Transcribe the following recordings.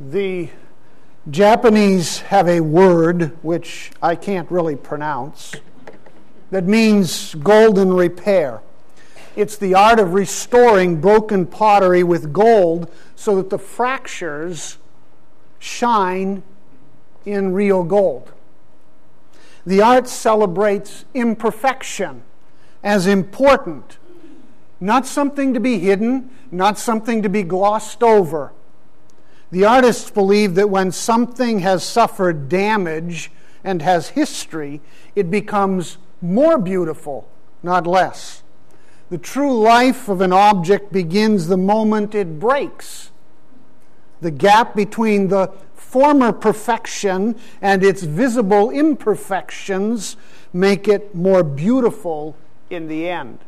The Japanese have a word, which I can't really pronounce, that means golden repair. It's the art of restoring broken pottery with gold so that the fractures shine in real gold. The art celebrates imperfection as important, not something to be hidden, not something to be glossed over. The artists believe that when something has suffered damage and has history, it becomes more beautiful, not less. The true life of an object begins the moment it breaks. The gap between the former perfection and its visible imperfections make it more beautiful in the end.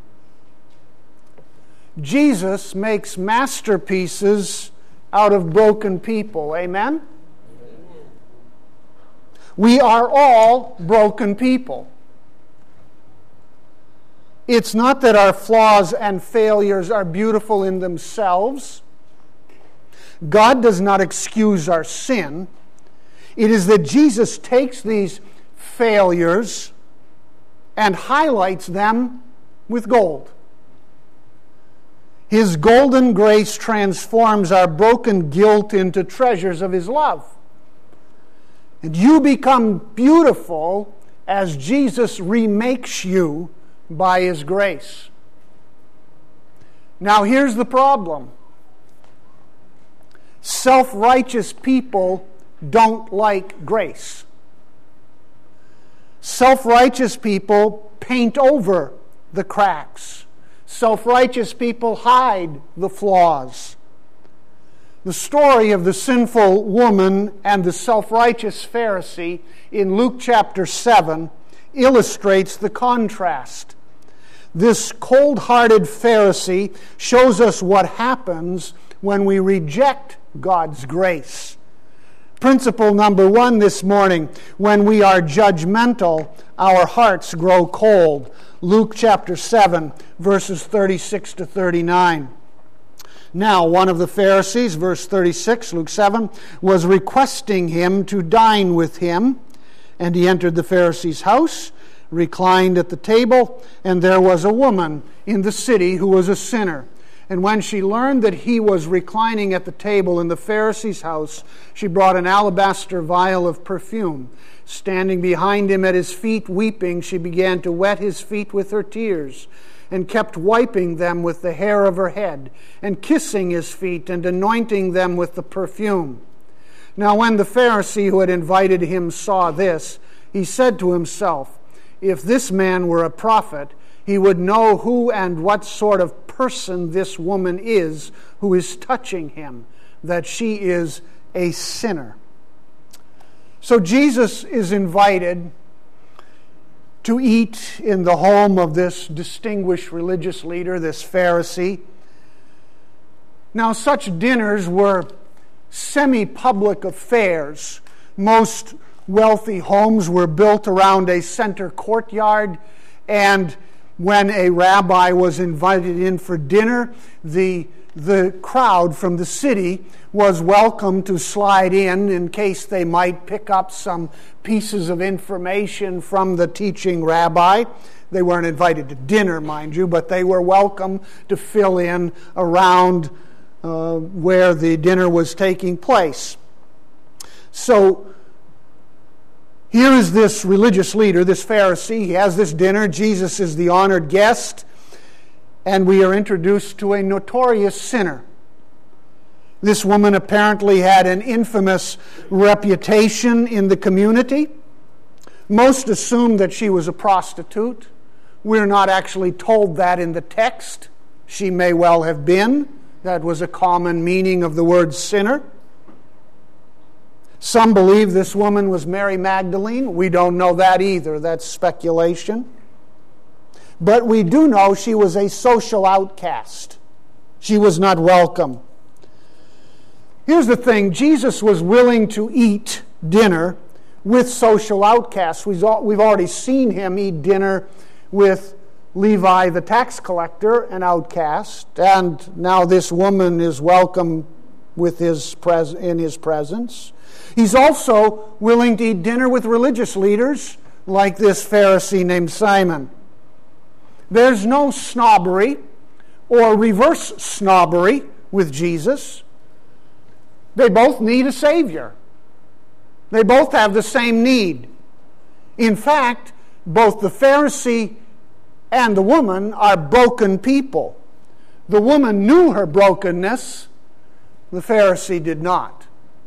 Jesus makes masterpieces out of broken people. Amen? We are all broken people. It's not that our flaws and failures are beautiful in themselves. God does not excuse our sin. It is that Jesus takes these failures and highlights them with gold. His golden grace transforms our broken guilt into treasures of His love. And you become beautiful as Jesus remakes you by His grace. Now here's the problem. Self-righteous people don't like grace. Self-righteous people paint over the cracks. Self-righteous people hide the flaws. The story of the sinful woman and the self-righteous Pharisee in Luke chapter 7 illustrates the contrast. This cold-hearted Pharisee shows us what happens when we reject God's grace. Principle number 1 this morning: when we are judgmental, our hearts grow cold. Luke chapter 7, verses 36 to 39. Now, one of the Pharisees, verse 36, Luke 7, was requesting him to dine with him. And he entered the Pharisee's house, reclined at the table, and there was a woman in the city who was a sinner. And when she learned that he was reclining at the table in the Pharisee's house, she brought an alabaster vial of perfume. Standing behind him at his feet, weeping, she began to wet his feet with her tears, and kept wiping them with the hair of her head, and kissing his feet, and anointing them with the perfume. Now when the Pharisee who had invited him saw this, he said to himself, "If this man were a prophet, he would know who and what sort of person this woman is who is touching him, that she is a sinner." So Jesus is invited to eat in the home of this distinguished religious leader, this Pharisee. Now, such dinners were semi-public affairs. Most wealthy homes were built around a center courtyard, and when a rabbi was invited in for dinner, the crowd from the city was welcome to slide in case they might pick up some pieces of information from the teaching rabbi. They weren't invited to dinner, mind you, but they were welcome to fill in around where the dinner was taking place. So here is this religious leader, this Pharisee. He has this dinner. Jesus is the honored guest. And we are introduced to a notorious sinner. This woman apparently had an infamous reputation in the community. Most assume that she was a prostitute. We're not actually told that in the text. She may well have been. That was a common meaning of the word sinner. Some believe this woman was Mary Magdalene. We don't know that either. That's speculation. But we do know she was a social outcast. She was not welcome. Here's the thing. Jesus was willing to eat dinner with social outcasts. We've already seen him eat dinner with Levi the tax collector, an outcast. And now this woman is welcome in his presence. He's also willing to eat dinner with religious leaders like this Pharisee named Simon. There's no snobbery or reverse snobbery with Jesus. They both need a Savior. They both have the same need. In fact, both the Pharisee and the woman are broken people. The woman knew her brokenness. The Pharisee did not.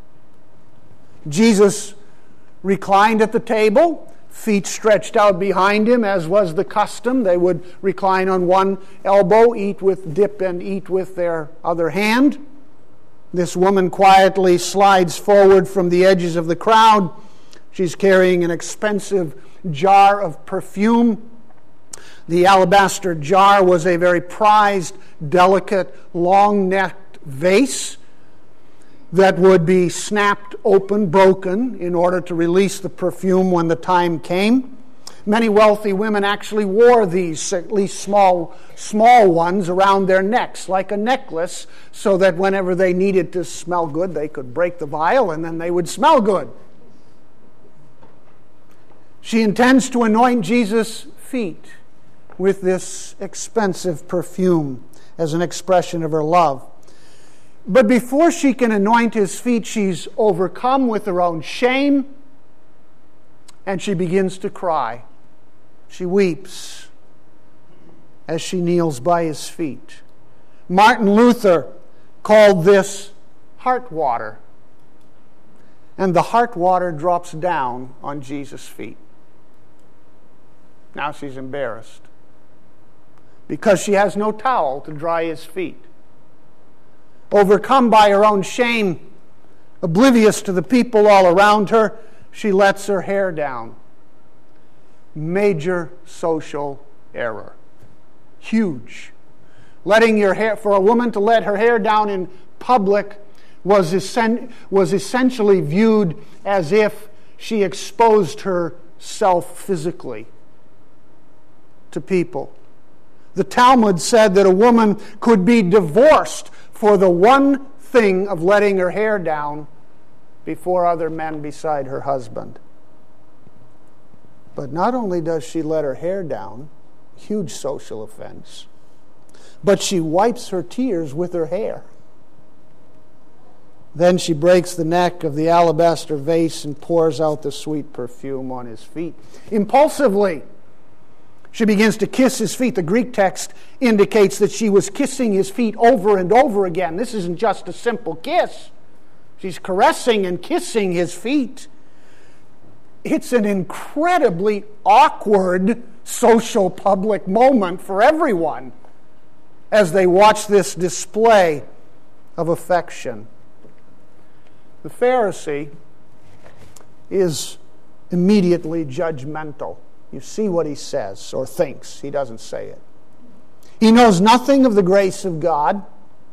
Jesus reclined at the table, feet stretched out behind him, as was the custom. They would recline on one elbow, dip and eat with their other hand. This woman quietly slides forward from the edges of the crowd. She's carrying an expensive jar of perfume. The alabaster jar was a very prized, delicate, long-necked vase that would be snapped open, broken, in order to release the perfume when the time came. Many wealthy women actually wore these, at least small ones, around their necks, like a necklace, so that whenever they needed to smell good, they could break the vial and then they would smell good. She intends to anoint Jesus' feet with this expensive perfume as an expression of her love. But before she can anoint his feet, she's overcome with her own shame, and she begins to cry. She weeps as she kneels by his feet. Martin Luther called this heart water, and the heart water drops down on Jesus' feet. Now she's embarrassed because she has no towel to dry his feet. Overcome by her own shame, oblivious to the people all around her, she lets her hair down. Major social error. Huge. For a woman to let her hair down in public was essentially viewed as if she exposed herself physically to people. The Talmud said that a woman could be divorced for the one thing of letting her hair down before other men beside her husband. But not only does she let her hair down, huge social offense, but she wipes her tears with her hair. Then she breaks the neck of the alabaster vase and pours out the sweet perfume on his feet. Impulsively, she begins to kiss his feet. The Greek text indicates that she was kissing his feet over and over again. This isn't just a simple kiss. She's caressing and kissing his feet. It's an incredibly awkward social public moment for everyone as they watch this display of affection. The Pharisee is immediately judgmental. You see what he says or thinks. He doesn't say it. He knows nothing of the grace of God.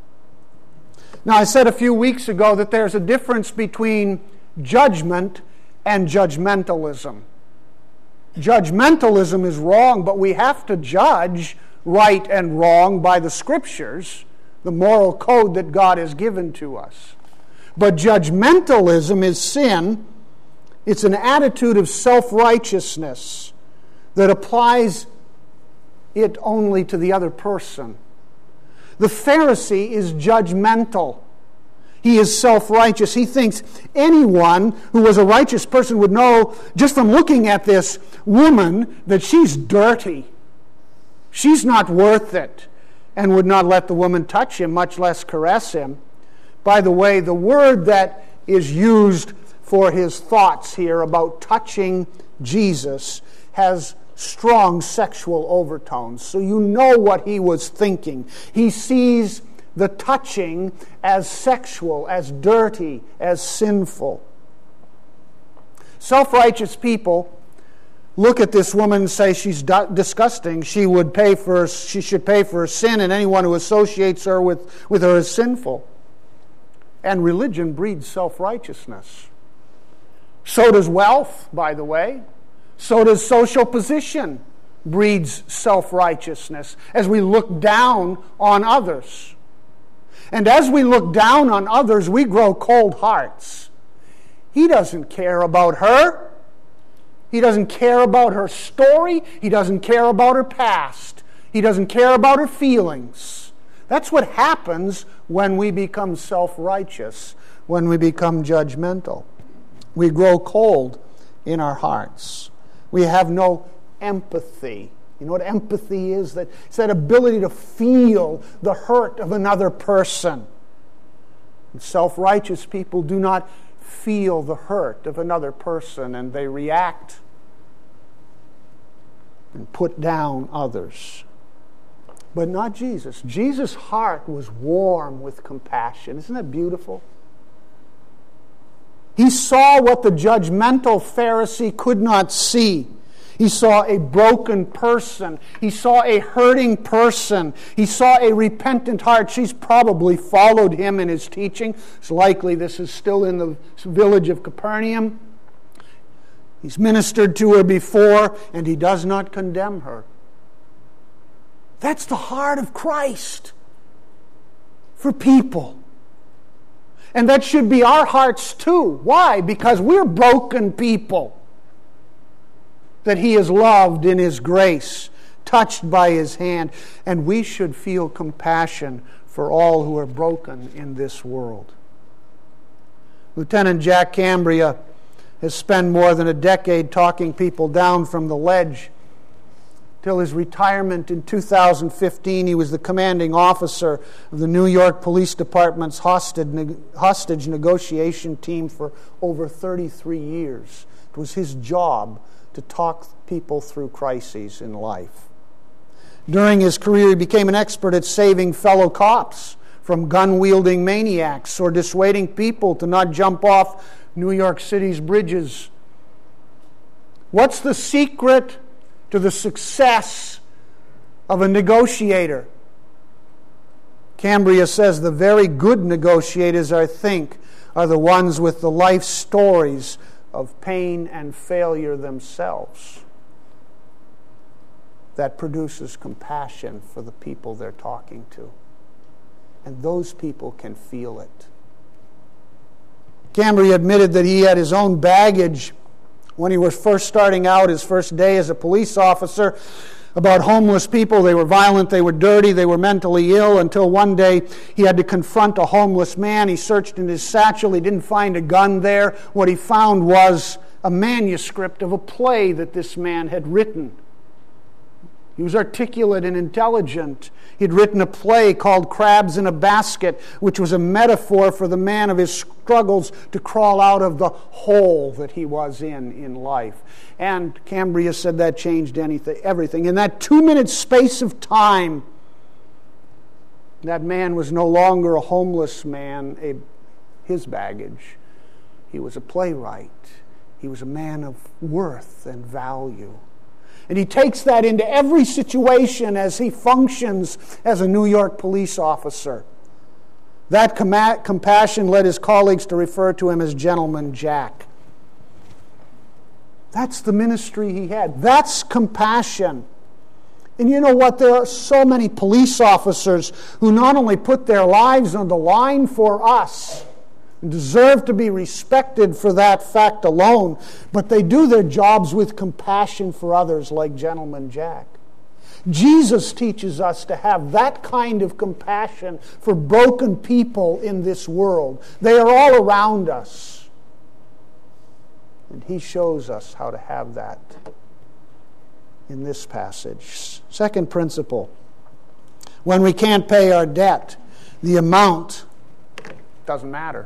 Now, I said a few weeks ago that there's a difference between judgment and judgmentalism. Judgmentalism is wrong, but we have to judge right and wrong by the Scriptures, the moral code that God has given to us. But judgmentalism is sin. It's an attitude of self-righteousness that applies it only to the other person. The Pharisee is judgmental. He is self-righteous. He thinks anyone who was a righteous person would know, just from looking at this woman, that she's dirty. She's not worth it, and would not let the woman touch him, much less caress him. By the way, the word that is used for his thoughts here about touching Jesus has strong sexual overtones. So you know what he was thinking. He sees the touching as sexual, as dirty, as sinful. Self-righteous people look at this woman and say she's disgusting. She should pay for her sin, and anyone who associates her with her is sinful. And religion breeds self-righteousness. So does wealth, by the way. So does social position breeds self-righteousness as we look down on others. And as we look down on others, we grow cold hearts. He doesn't care about her. He doesn't care about her story. He doesn't care about her past. He doesn't care about her feelings. That's what happens when we become self-righteous, when we become judgmental. We grow cold in our hearts. We have no empathy. You know what empathy is? It's that ability to feel the hurt of another person. And self-righteous people do not feel the hurt of another person, and they react and put down others. But not Jesus. Jesus' heart was warm with compassion. Isn't that beautiful? He saw what the judgmental Pharisee could not see. He saw a broken person. He saw a hurting person. He saw a repentant heart. She's probably followed him in his teaching. It's likely this is still in the village of Capernaum. He's ministered to her before, and he does not condemn her. That's the heart of Christ for people. And that should be our hearts too. Why? Because we're broken people that He has loved in His grace, touched by His hand. And we should feel compassion for all who are broken in this world. Lieutenant Jack Cambria has spent more than a decade talking people down from the ledge. Till his retirement in 2015, he was the commanding officer of the New York Police Department's hostage negotiation team for over 33 years. It was his job to talk people through crises in life. During his career, he became an expert at saving fellow cops from gun-wielding maniacs or dissuading people to not jump off New York City's bridges. What's the secret to the success of a negotiator? Cambria says the very good negotiators, I think, are the ones with the life stories of pain and failure themselves. That produces compassion for the people they're talking to. And those people can feel it. Cambria admitted that he had his own baggage when he was first starting out, his first day as a police officer, about homeless people. They were violent, they were dirty, they were mentally ill, until one day he had to confront a homeless man. He searched in his satchel. He didn't find a gun there. What he found was a manuscript of a play that this man had written. He was articulate and intelligent. He'd written a play called Crabs in a Basket, which was a metaphor for the man of his struggles to crawl out of the hole that he was in life. And Cambria said that changed everything. In that 2-minute space of time, that man was no longer a homeless man, his baggage. He was a playwright. He was a man of worth and value. And he takes that into every situation as he functions as a New York police officer. That compassion led his colleagues to refer to him as Gentleman Jack. That's the ministry he had. That's compassion. And you know what? There are so many police officers who not only put their lives on the line for us, and deserve to be respected for that fact alone, but they do their jobs with compassion for others, like Gentleman Jack. Jesus teaches us to have that kind of compassion for broken people in this world. They are all around us. And He shows us how to have that in this passage. Second principle: when we can't pay our debt, the amount doesn't matter.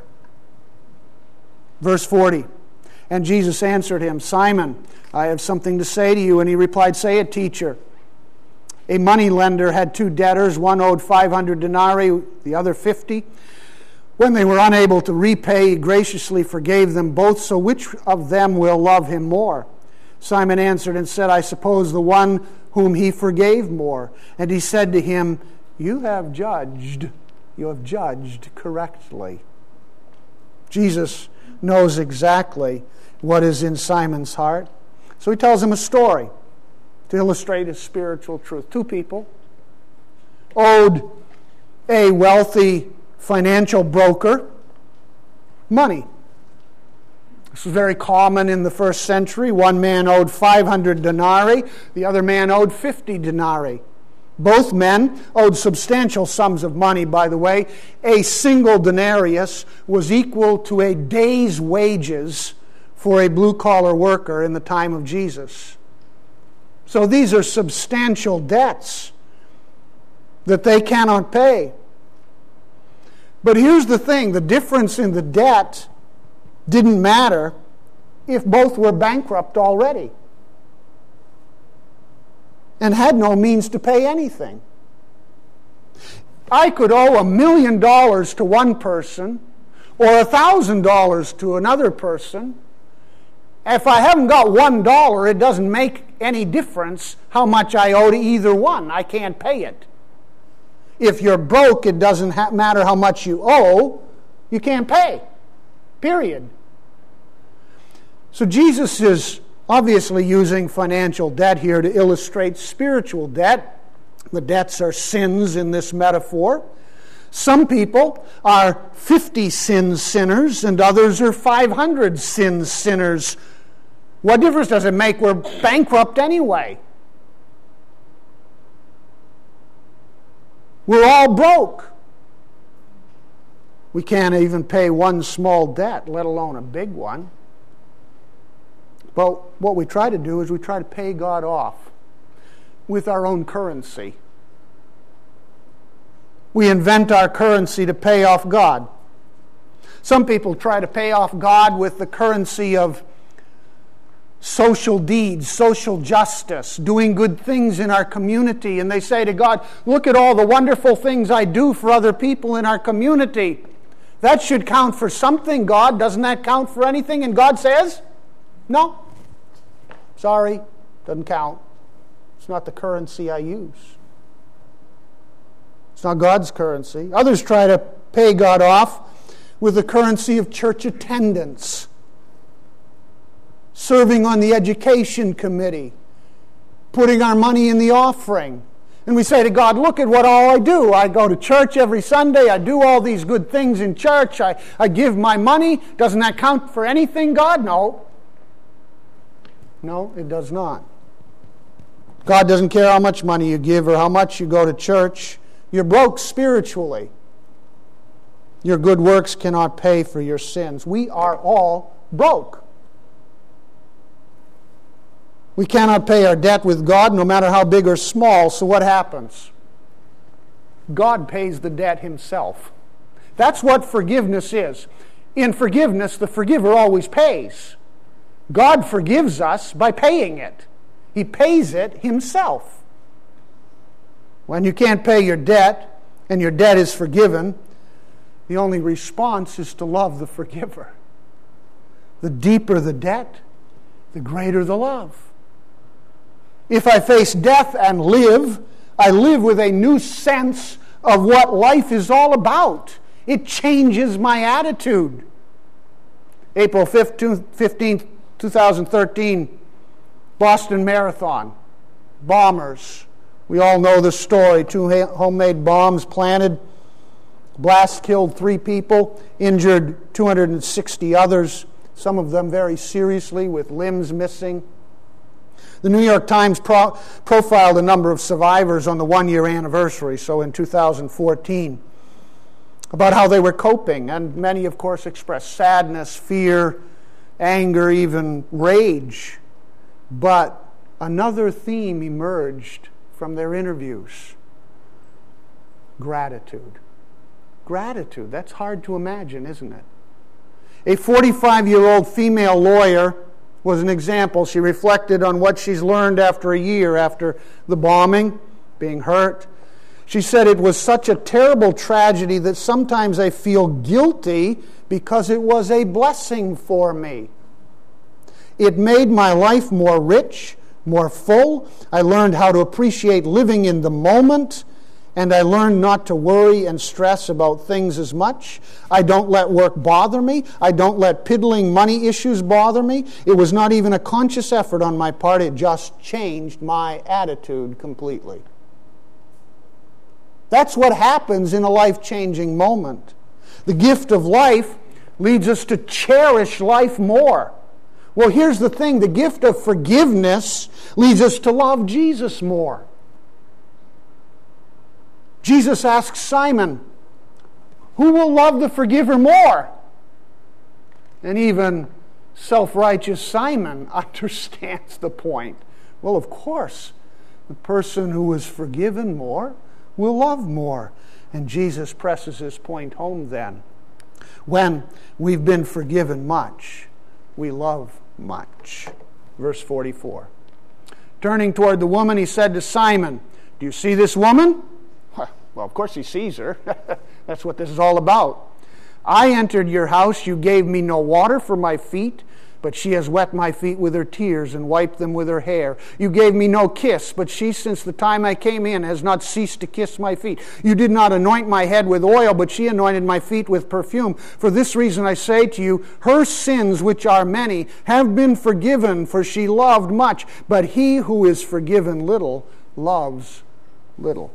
Verse 40, and Jesus answered him, Simon, I have something to say to you. And he replied, say it, teacher. A moneylender had 2 debtors. One owed 500 denarii, the other 50. When they were unable to repay, he graciously forgave them both. So which of them will love him more? Simon answered and said, I suppose the one whom he forgave more. And he said to him, you have judged correctly. Jesus knows exactly what is in Simon's heart. So he tells him a story to illustrate his spiritual truth. 2 people owed a wealthy financial broker, money. This was very common in the first century. One man owed 500 denarii, the other man owed 50 denarii. Both men owed substantial sums of money, by the way. A single denarius was equal to a day's wages for a blue-collar worker in the time of Jesus. So these are substantial debts that they cannot pay. But here's the thing, the difference in the debt didn't matter if both were bankrupt already and had no means to pay anything. I could owe $1 million to one person or $1,000 to another person. If I haven't got $1, it doesn't make any difference how much I owe to either one. I can't pay it. If you're broke, it doesn't matter how much you owe. You can't pay. Period. So Jesus is obviously using financial debt here to illustrate spiritual debt. The debts are sins in this metaphor. Some people are 50 sin sinners and others are 500 sin sinners. What difference does it make? We're bankrupt anyway. We're all broke. We can't even pay one small debt, let alone a big one. But what we try to do is we try to pay God off with our own currency. We invent our currency to pay off God. Some people try to pay off God with the currency of social deeds, social justice, doing good things in our community. And they say to God, look at all the wonderful things I do for other people in our community. That should count for something, God. Doesn't that count for anything? And God says, no. Sorry, doesn't count. It's not the currency I use. It's not God's currency. Others try to pay God off with the currency of church attendance, serving on the education committee, putting our money in the offering. And we say to God, look at what all I do. I go to church every Sunday. I do all these good things in church. I give my money. Doesn't that count for anything, God? No. No, it does not. God doesn't care how much money you give or how much you go to church. You're broke spiritually. Your good works cannot pay for your sins. We are all broke. We cannot pay our debt with God, no matter how big or small. So what happens? God pays the debt himself. That's what forgiveness is. In forgiveness, the forgiver always pays. God forgives us by paying it. He pays it himself. When you can't pay your debt, and your debt is forgiven, the only response is to love the forgiver. The deeper the debt, the greater the love. If I face death and live, I live with a new sense of what life is all about. It changes my attitude. April 15th, 2013, Boston Marathon. Bombers. We all know the story. 2 homemade bombs planted. Blast killed 3 people, injured 260 others, some of them very seriously with limbs missing. The New York Times profiled a number of survivors on the 1-year anniversary, so in 2014, about how they were coping. And many, of course, expressed sadness, fear, anger, even rage. But another theme emerged from their interviews. Gratitude. Gratitude. That's hard to imagine, isn't it? A 45-year-old female lawyer was an example. She reflected on what she's learned after a year after the bombing, being hurt. She said, it was such a terrible tragedy that sometimes I feel guilty because it was a blessing for me. It made my life more rich, more full. I learned how to appreciate living in the moment, and I learned not to worry and stress about things as much. I don't let work bother me. I don't let piddling money issues bother me. It was not even a conscious effort on my part. It just changed my attitude completely. That's what happens in a life-changing moment. The gift of life leads us to cherish life more. Well, here's the thing. The gift of forgiveness leads us to love Jesus more. Jesus asks Simon, who will love the forgiver more? And even self-righteous Simon understands the point. Well, of course, the person who is forgiven more will love more. And Jesus presses his point home then. When we've been forgiven much, we love much. Verse 44. Turning toward the woman, he said to Simon, do you see this woman? Well, of course he sees her. That's what this is all about. I entered your house. You gave me no water for my feet, but she has wet my feet with her tears and wiped them with her hair. You gave me no kiss, but she, since the time I came in, has not ceased to kiss my feet. You did not anoint my head with oil, but she anointed my feet with perfume. For this reason I say to you, her sins, which are many, have been forgiven, for she loved much. But he who is forgiven little loves little.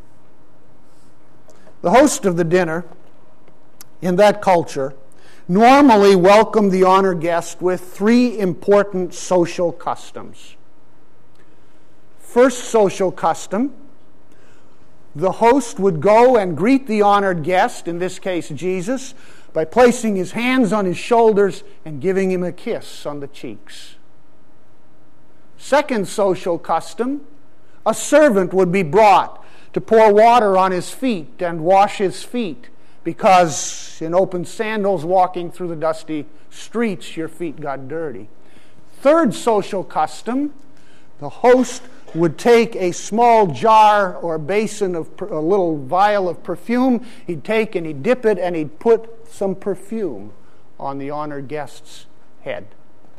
The host of the dinner in that culture normally welcomed the honored guest with three important social customs. First social custom, the host would go and greet the honored guest, in this case Jesus, by placing his hands on his shoulders and giving him a kiss on the cheeks. Second social custom, a servant would be brought to pour water on his feet and wash his feet, because in open sandals walking through the dusty streets, your feet got dirty. Third social custom, the host would take a small jar or basin of a little vial of perfume. He'd take and he'd dip it and he'd put some perfume on the honored guest's head.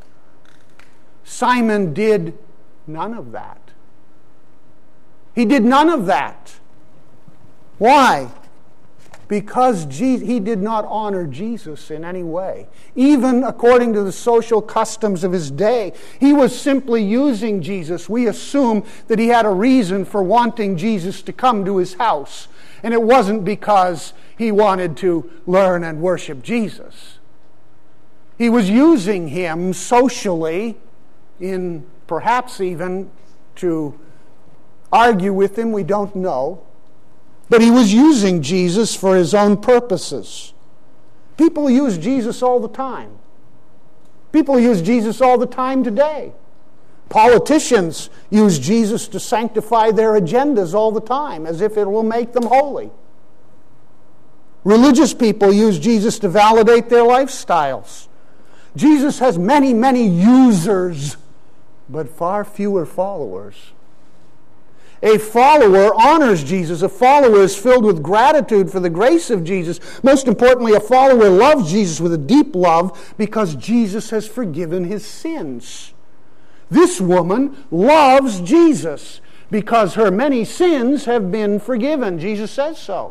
Simon did none of that. He did none of that. Why? Because he did not honor Jesus in any way. Even according to the social customs of his day, he was simply using Jesus. We assume that he had a reason for wanting Jesus to come to his house. And it wasn't because he wanted to learn and worship Jesus. He was using him socially, in perhaps even to argue with him, we don't know. But he was using Jesus for his own purposes. People use Jesus all the time. People use Jesus all the time today. Politicians use Jesus to sanctify their agendas all the time, as if it will make them holy. Religious people use Jesus to validate their lifestyles. Jesus has many, many users, but far fewer followers. A follower honors Jesus. A follower is filled with gratitude for the grace of Jesus. Most importantly, a follower loves Jesus with a deep love because Jesus has forgiven his sins. This woman loves Jesus because her many sins have been forgiven. Jesus says so.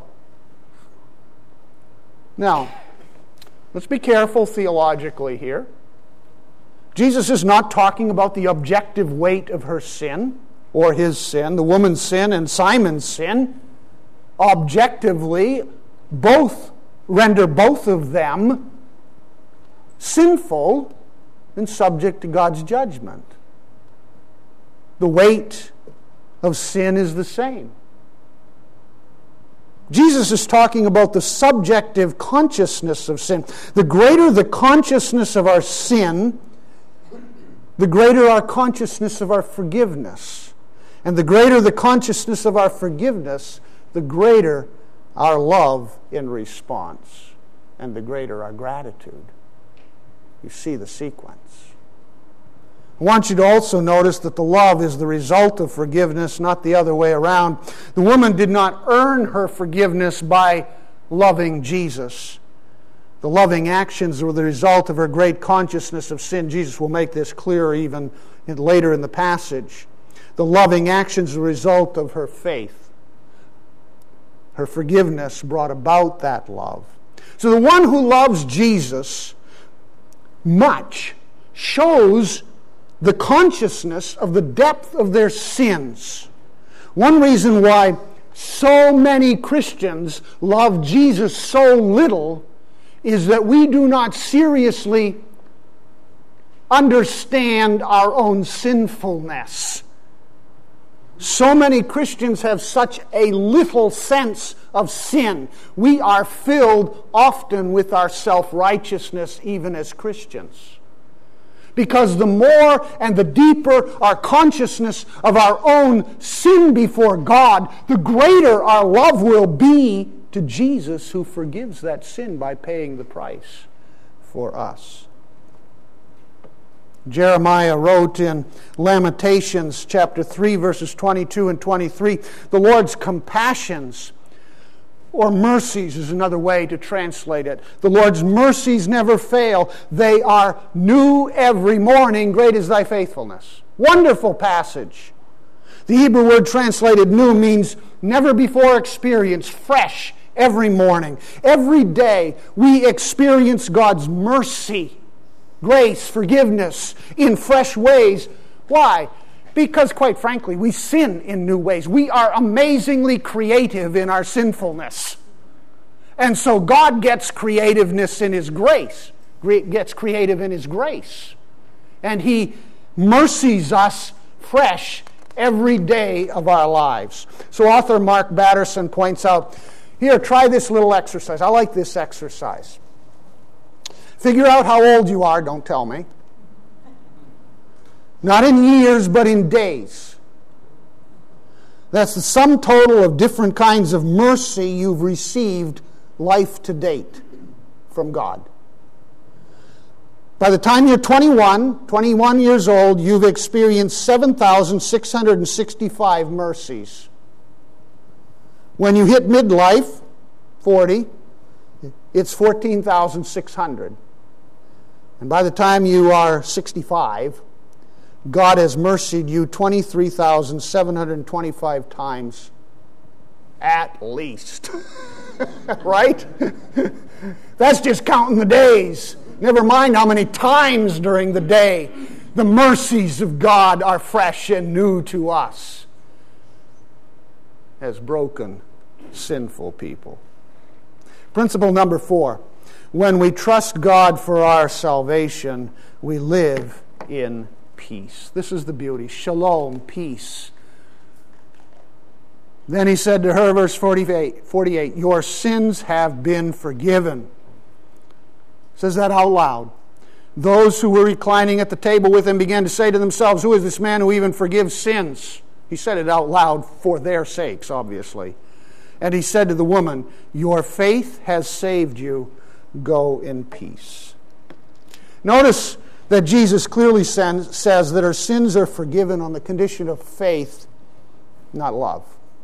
Now, let's be careful theologically here. Jesus is not talking about the objective weight of her sin or his sin, the woman's sin and Simon's sin. Objectively, both render both of them sinful and subject to God's judgment. The weight of sin is the same. Jesus is talking about the subjective consciousness of sin. The greater the consciousness of our sin, the greater our consciousness of our forgiveness. And the greater the consciousness of our forgiveness, the greater our love in response, and the greater our gratitude. You see the sequence. I want you to also notice that the love is the result of forgiveness, not the other way around. The woman did not earn her forgiveness by loving Jesus. The loving actions were the result of her great consciousness of sin. Jesus will make this clear even later in the passage. The loving actions are the result of her faith. Her forgiveness brought about that love. So the one who loves Jesus much shows the consciousness of the depth of their sins. One reason why so many Christians love Jesus so little is that we do not seriously understand our own sinfulness. So many Christians have such a little sense of sin. We are filled often with our self-righteousness even as Christians. Because the more and the deeper our consciousness of our own sin before God, the greater our love will be to Jesus, who forgives that sin by paying the price for us. Jeremiah wrote in Lamentations chapter 3, verses 22 and 23, the Lord's compassions, or mercies is another way to translate it. The Lord's mercies never fail. They are new every morning. Great is thy faithfulness. Wonderful passage. The Hebrew word translated new means never before experienced, fresh every morning. Every day we experience God's mercy, grace, forgiveness in fresh ways. Why? Because, quite frankly, we sin in new ways. We are amazingly creative in our sinfulness. And so God gets creativeness in His grace, gets creative in His grace. And He mercies us fresh every day of our lives. So author Mark Batterson points out, here, try this little exercise. I like this exercise. Figure out how old you are, don't tell me. Not in years, but in days. That's the sum total of different kinds of mercy you've received life to date from God. By the time you're 21 years old, you've experienced 7,665 mercies. When you hit midlife, 40, it's 14,600. And by the time you are 65, God has mercied you 23,725 times at least. Right? That's just counting the days. Never mind how many times during the day the mercies of God are fresh and new to us as broken, sinful people. Principle number 4. When we trust God for our salvation, we live in peace. This is the beauty. Shalom, peace. Then he said to her, verse 48, your sins have been forgiven. Says that out loud. Those who were reclining at the table with him began to say to themselves, who is this man who even forgives sins? He said it out loud for their sakes, obviously. And he said to the woman, your faith has saved you. Go in peace. Notice that Jesus clearly says that our sins are forgiven on the condition of faith, not love.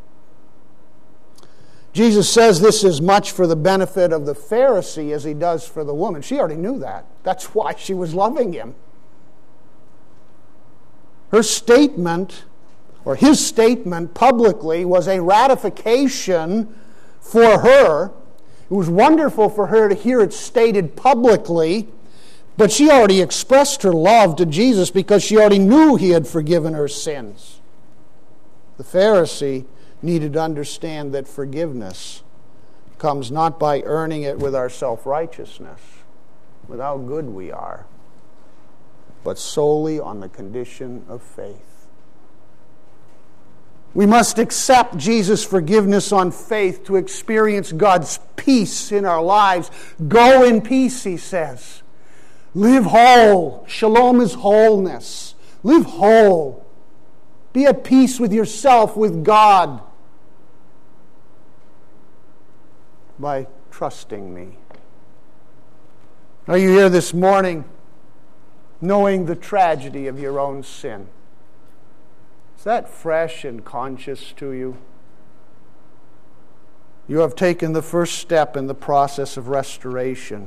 Jesus says this as much for the benefit of the Pharisee as he does for the woman. She already knew that. That's why she was loving him. Her statement, or his statement publicly, was a ratification for her. It was wonderful for her to hear it stated publicly, but she already expressed her love to Jesus because she already knew he had forgiven her sins. The Pharisee needed to understand that forgiveness comes not by earning it with our self-righteousness, with how good we are, but solely on the condition of faith. We must accept Jesus' forgiveness on faith to experience God's peace in our lives. Go in peace, he says. Live whole. Shalom is wholeness. Live whole. Be at peace with yourself, with God, by trusting me. Are you here this morning knowing the tragedy of your own sin? Is that fresh and conscious to you? You have taken the first step in the process of restoration.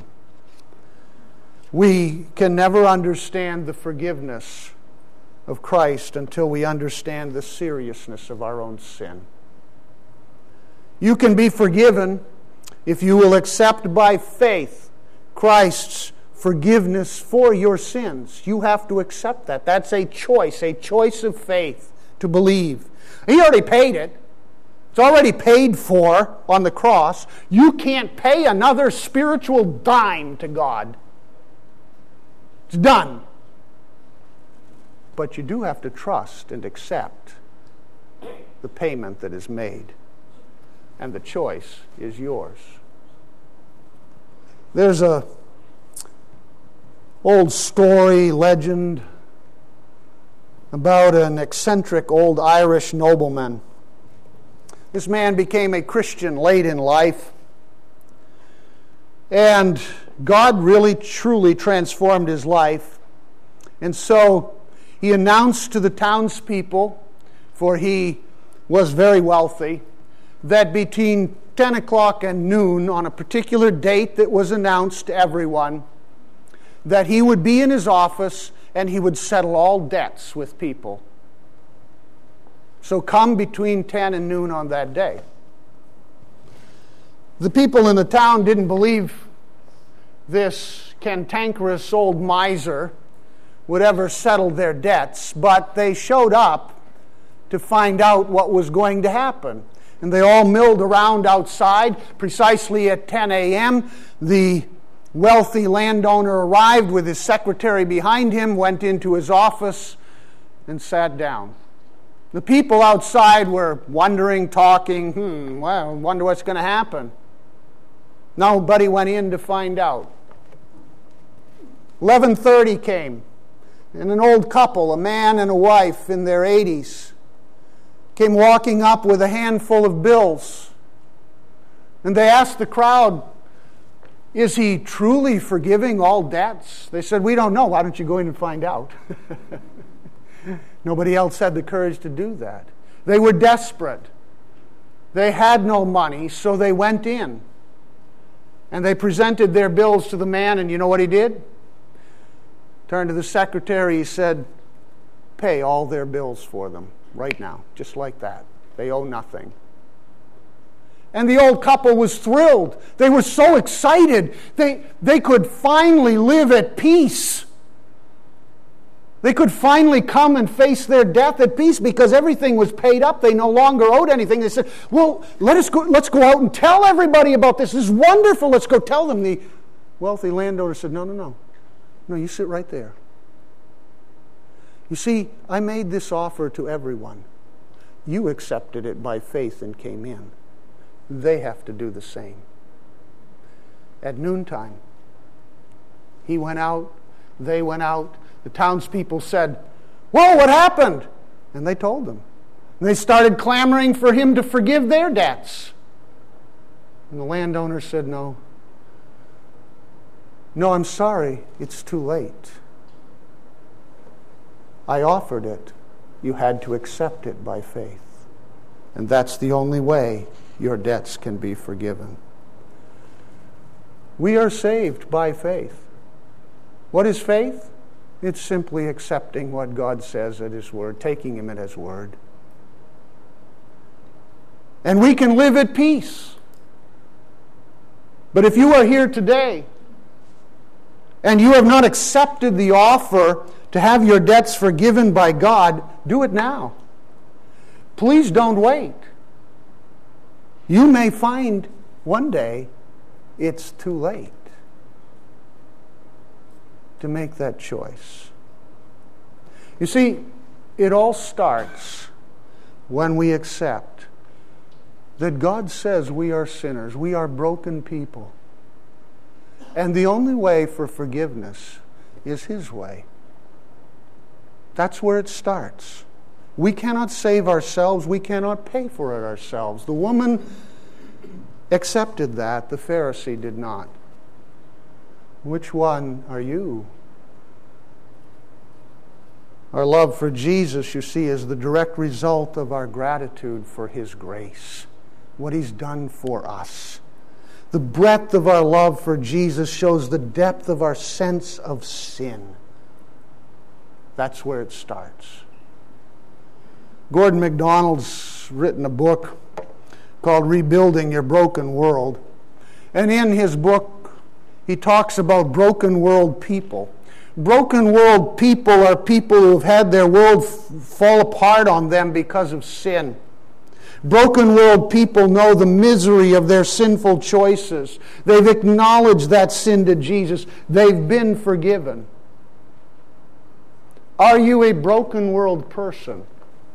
We can never understand the forgiveness of Christ until we understand the seriousness of our own sin. You can be forgiven if you will accept by faith Christ's forgiveness for your sins. You have to accept that. That's a choice of faith to believe. He already paid it. It's already paid for on the cross. You can't pay another spiritual dime to God. It's done. But you do have to trust and accept the payment that is made. And the choice is yours. There's a old story, legend, about an eccentric old Irish nobleman. This man became a Christian late in life, and God really truly transformed his life. And so he announced to the townspeople, for he was very wealthy, that between 10 o'clock and noon on a particular date that was announced to everyone, that he would be in his office and he would settle all debts with people. So come between 10 and noon on that day. The people in the town didn't believe this cantankerous old miser would ever settle their debts, but they showed up to find out what was going to happen. And they all milled around outside. Precisely at 10 a.m., the wealthy landowner arrived with his secretary behind him, went into his office, and sat down. The people outside were wondering, talking, well, I wonder what's going to happen. Nobody went in to find out. 11:30 came, and an old couple, a man and a wife in their 80s, came walking up with a handful of bills. And they asked the crowd, is he truly forgiving all debts? They said, we don't know. Why don't you go in and find out? Nobody else had the courage to do that. They were desperate. They had no money, so they went in. And they presented their bills to the man, and you know what he did? Turned to the secretary, he said, pay all their bills for them right now, just like that. They owe nothing. And the old couple was thrilled. They were so excited. They could finally live at peace. They could finally come and face their death at peace because everything was paid up. They no longer owed anything. They said, well, let's go out and tell everybody about this. This is wonderful. Let's go tell them. The wealthy landowner said, no, you sit right there. You see, I made this offer to everyone. You accepted it by faith and came in. They have to do the same. At noontime, he went out, they went out. The townspeople said, whoa, what happened? And they told them. And they started clamoring for him to forgive their debts. And the landowner said, no, I'm sorry, it's too late. I offered it. You had to accept it by faith. And that's the only way your debts can be forgiven. We are saved by faith. What is faith? It's simply accepting what God says at His Word, taking Him at His Word. And we can live at peace. But if you are here today and you have not accepted the offer to have your debts forgiven by God, do it now. Please don't wait. You may find one day it's too late to make that choice. You see, it all starts when we accept that God says we are sinners, we are broken people. And the only way for forgiveness is His way. That's where it starts. We cannot save ourselves. We cannot pay for it ourselves. The woman accepted that. The Pharisee did not. Which one are you? Our love for Jesus, you see, is the direct result of our gratitude for His grace, what He's done for us. The breadth of our love for Jesus shows the depth of our sense of sin. That's where it starts. Gordon MacDonald's written a book called Rebuilding Your Broken World. And in his book, he talks about broken world people. Broken world people are people who have had their world fall apart on them because of sin. Broken world people know the misery of their sinful choices. They've acknowledged that sin to Jesus. They've been forgiven. Are you a broken world person?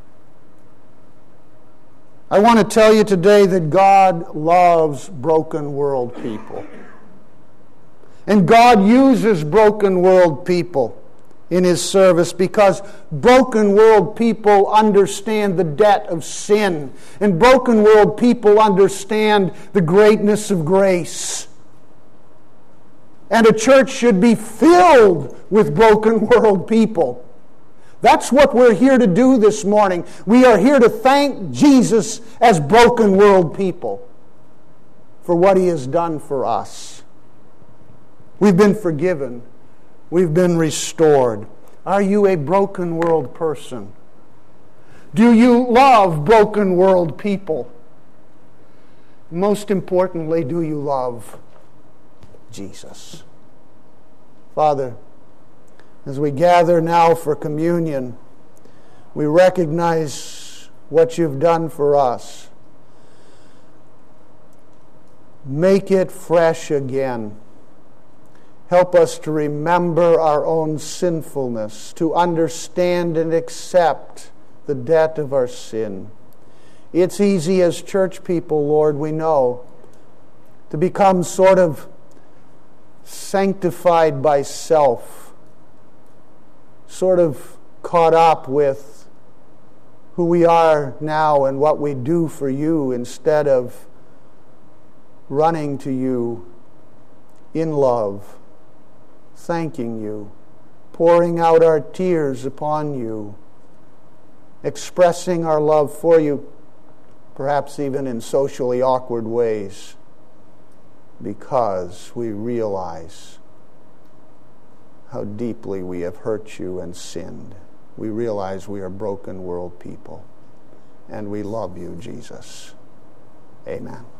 I want to tell you today that God loves broken world people. And God uses broken world people in His service because broken world people understand the debt of sin. And broken world people understand the greatness of grace. And a church should be filled with broken world people. That's what we're here to do this morning. We are here to thank Jesus as broken world people for what He has done for us. We've been forgiven. We've been restored. Are you a broken world person? Do you love broken world people? Most importantly, do you love Jesus? Father, as we gather now for communion, we recognize what You've done for us. Make it fresh again. Help us to remember our own sinfulness, to understand and accept the debt of our sin. It's easy as church people, Lord, we know, to become sort of sanctified by self, sort of caught up with who we are now and what we do for You instead of running to You in love, thanking You, pouring out our tears upon You, expressing our love for You, perhaps even in socially awkward ways, because we realize how deeply we have hurt You and sinned. We realize we are broken world people, and we love You, Jesus. Amen.